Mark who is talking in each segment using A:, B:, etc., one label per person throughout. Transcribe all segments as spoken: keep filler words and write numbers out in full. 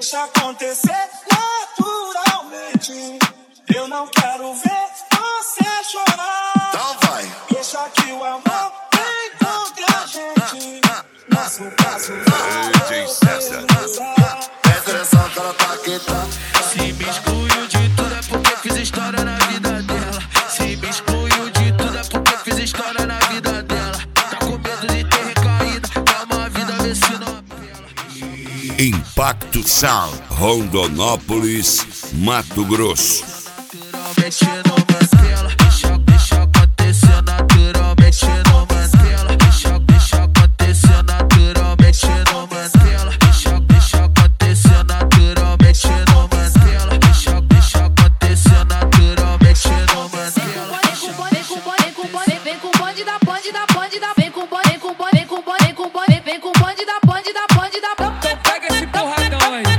A: Deixa acontecer naturalmente. Eu não quero ver você chorar.
B: Então vai.
A: Deixa que o amor vem entre a gente. Nosso passo vai.
B: Presta atenção que ela tá aqui, tá?
C: Se me excluiu de tudo é porque fiz história na vida dela. Se me excluiu de tudo é porque fiz história na vida dela. Tá com medo de ter recaído, é uma vida vê se não apela.
D: Impacto Sound, Rondonópolis, Mato Grosso.
C: Naturalmente não mantela, deixa, deixa acontecer naturalmente não mantela. Deixa, deixa acontecer naturalmente não mantela. Deixa, deixa acontecer naturalmente não mantela. Deixa, deixa acontecer naturalmente não mantela.
E: Vem com o bonde, vem com o bonde, vem com o bonde da bonde da bonde da. Vem com o bonde, vem com o bonde, vem com o bonde, vem com o bonde, vem com o bonde da bonde da bonde da.
F: Então pega esse porradão aí.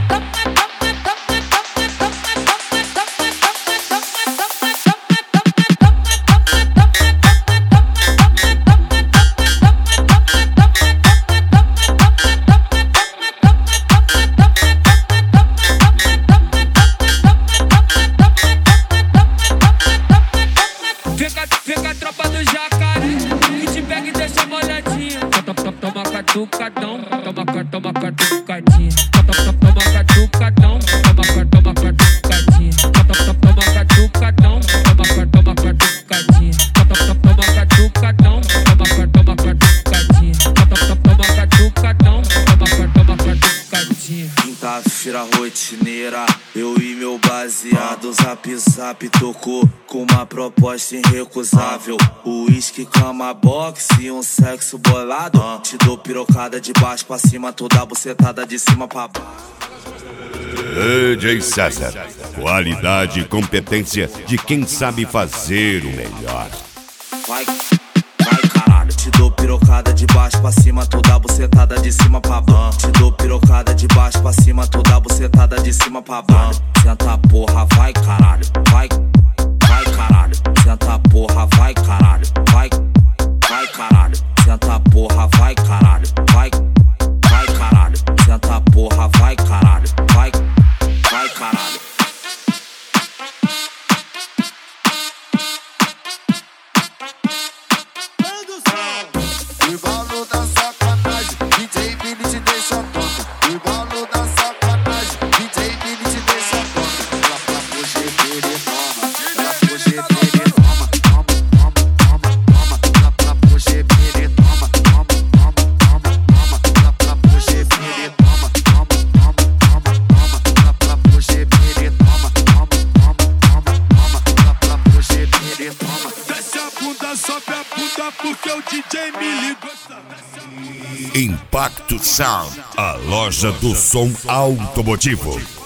F: Fica, fica a tropa do jacaré, que te pega e deixa molhadinha. Toma catucadão, toma, toma catucadinha. Toma catucadão, toma, toma catucadinha. Toma catucadão, toma, toma catucadinha. Toma catucadão, toma, toma catucadinha. Toma catucadão, toma, toma catucadinha.
C: Quinta-feira rotineira, eu e meu baseado zap zap tocou com uma proposta irrecusável. Uísque, cama, boxe e um sexo bolado. Te dou pirocada de baixo pra cima, toda bucetada de cima pra baixo.
D: D J César, qualidade e competência de quem sabe fazer o melhor.
C: Vai, vai caralho. Te dou pirocada de baixo pra cima, toda bucetada de cima pra baixo. Te dou pirocada de baixo pra cima, toda bucetada de cima pra baixo. Senta porra, vai caralho, vai, vai caralho. Senta porra, vai caralho, vai, vai caralho. Senta porra, vai caralho, vai, vai caralho. Senta porra, vai caralho, vai, vai caralho.
B: O embalo da sacanagem, D J Billy te deixa tonto. O embalo da sacanagem, D J Billy te deixa tonto. Ela pra fugir, ele toma. Ela fugir, ele toma. Toma, toma, toma, toma. Ela pra fugir, ele toma. Toma, toma, toma, toma. Ela pra fugir, ele toma. Toma, toma, toma, toma. Ela pra fugir, ele toma. Toma, toma, toma, toma. Ela pra fugir, ele toma.
G: Desce a bunda, sobe a bunda, porque o D J Billy gosta.
D: Impacto Sound, a loja do som automotivo.